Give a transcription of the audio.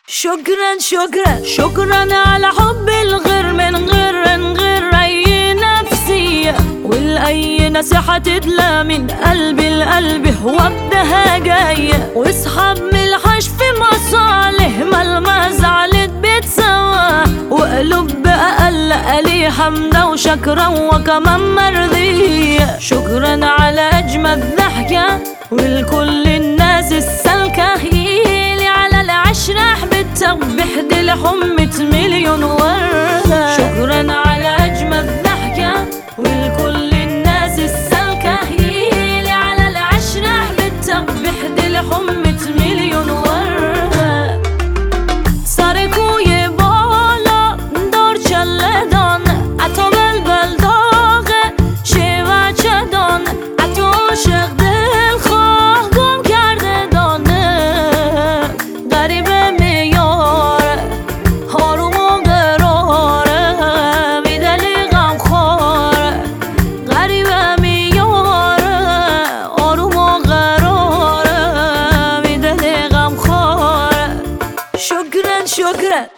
شكرا شكرا شكرا على حب الغير من غير أي نفسية، والأي نصيحة تتلى من قلبي لقلبي وابدها جاية، واصحاب ملحش في مصالح مهما زعلت بتسوى، وقلوب أقل قلي حمدة وشكرا وكمان مرضية. شكرا على أجمل ضحكة ولكل الناس السالكة، هيلي على العشرة حبتها بحدي حمة مليون وردة. شكرا على أجمل ضحكة ولكل الناس السالكة، هيلي على العشرة حبتها بحدي حمة مليون وردة. ساركو يبالا دار چلدان عطا بلبل داغه شیوه چدان عطا عاشق دل خواه گم کرده دانه، غریبه میاره آروم و قراره میدلی غم خواره، غریبه میاره آروم و قراره میدلی غم خواره. شکرا شکرا